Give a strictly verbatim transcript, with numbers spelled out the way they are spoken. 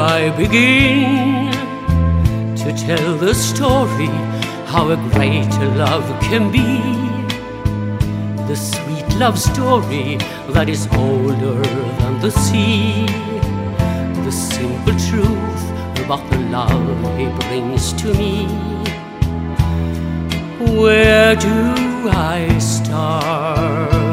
I begin to tell the story how a great love can be? The sweet love story that is older than the sea. The simple truth about the love he brings to me. Where do I start?